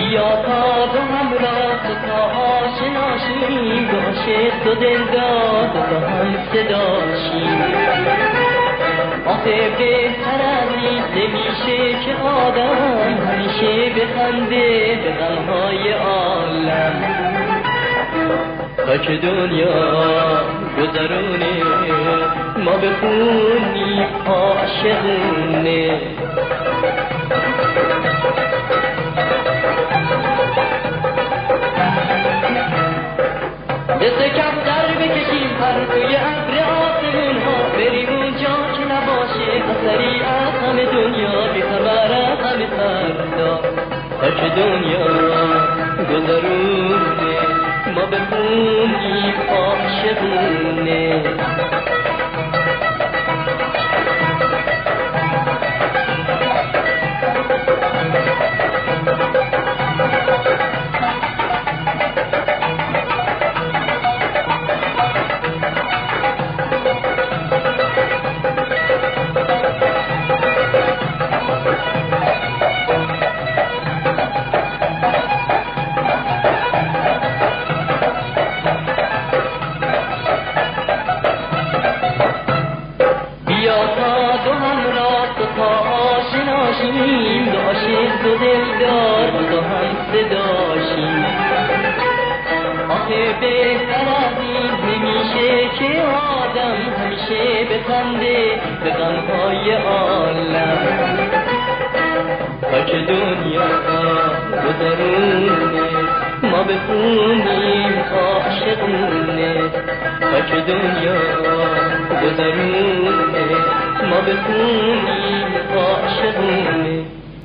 بیا تا دو همراه تا آشنا شیم، دو عاشق دو دلدار دو هم صدا شیم. آخه بهتر از این نمیشه که آدم همیشه بخنده به غمهای عالم. تا که دنیا گذرونه ما بخونیم عاشقونه. دست کفتر بکشیم پر روی ابر آسمون ها، بریم اونجا که نباشه اثری از همه دنیا، بی خبر از همه فردا. تا که دنیا گذرونه ما بخونیم عاشقونه. دو عاشق دو دلدار دو هم صدا شیم. آخه بهتر از این نمیشه که آدم همیشه بخنده به غمهای عالم. تا که دنیا گذرونه ما بخونیم عاشقونه. تا که دنیا گذرونه ما بخونیم عاشقونه.